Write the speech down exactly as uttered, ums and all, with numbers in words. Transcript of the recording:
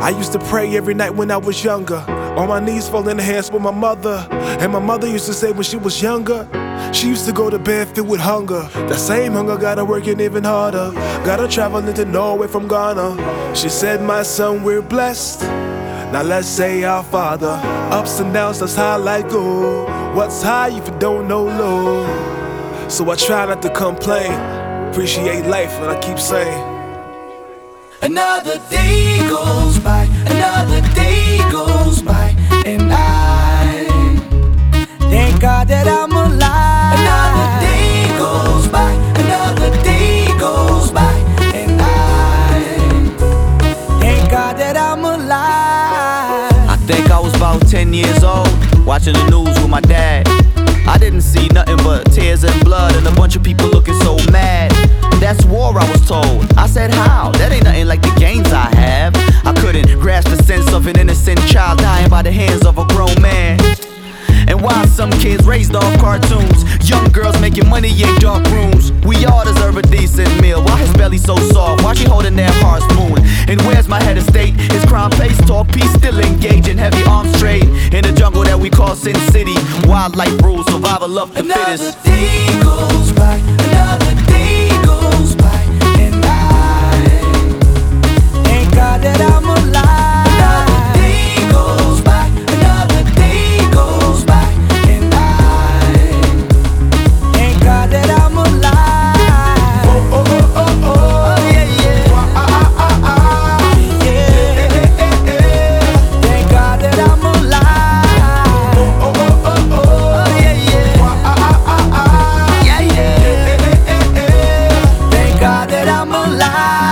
I used to pray every night when I was younger, on my knees folding hands with my mother. And my mother used to say when she was younger, she used to go to bed filled with hunger. That same hunger got her working even harder, got her traveling to Norway from Ghana. She said, my son, we're blessed, now let's say our Father. Ups and downs, that's how life go. What's high if you don't know low? So I try not to complain, appreciate life, and I keep saying, another day goes by, another day goes by, and I thank God that I'm alive. Another day goes by, another day goes by, and I thank God that I'm alive. I think I was about ten years old, watching the news with my dad. I didn't see nothing but tears and blood and a bunch of people looking so mad. That's war, I was told. I said, how? That ain't nothing like the gains I have. I couldn't grasp the sense of an innocent child dying by the hands of a grown man. And why some kids raised off cartoons, young girls making money in dark rooms. We all deserve a decent meal. Why his belly so soft? Why she holding that hard spoon? And where's my head of state? His crime pace, talk peace, still engaging heavy arms trade in the jungle that we call Sin City. Wildlife rules, survival of the fittest. Another day goes by, another day goes by, and I thank God that I'm alive. Another day goes by, another day goes by, and I thank God that I'm alive. oh, oh, oh, oh, oh, Oh yeah, yeah. ah, ah, ah, ah. Yeah. Eh, eh, eh. Thank God that I'm alive. Oh, oh, oh, oh, oh. Oh yeah, yeah. Ah, ah, ah, ah. Yeah, yeah. Eh, eh, eh, eh. Thank God that I'm alive.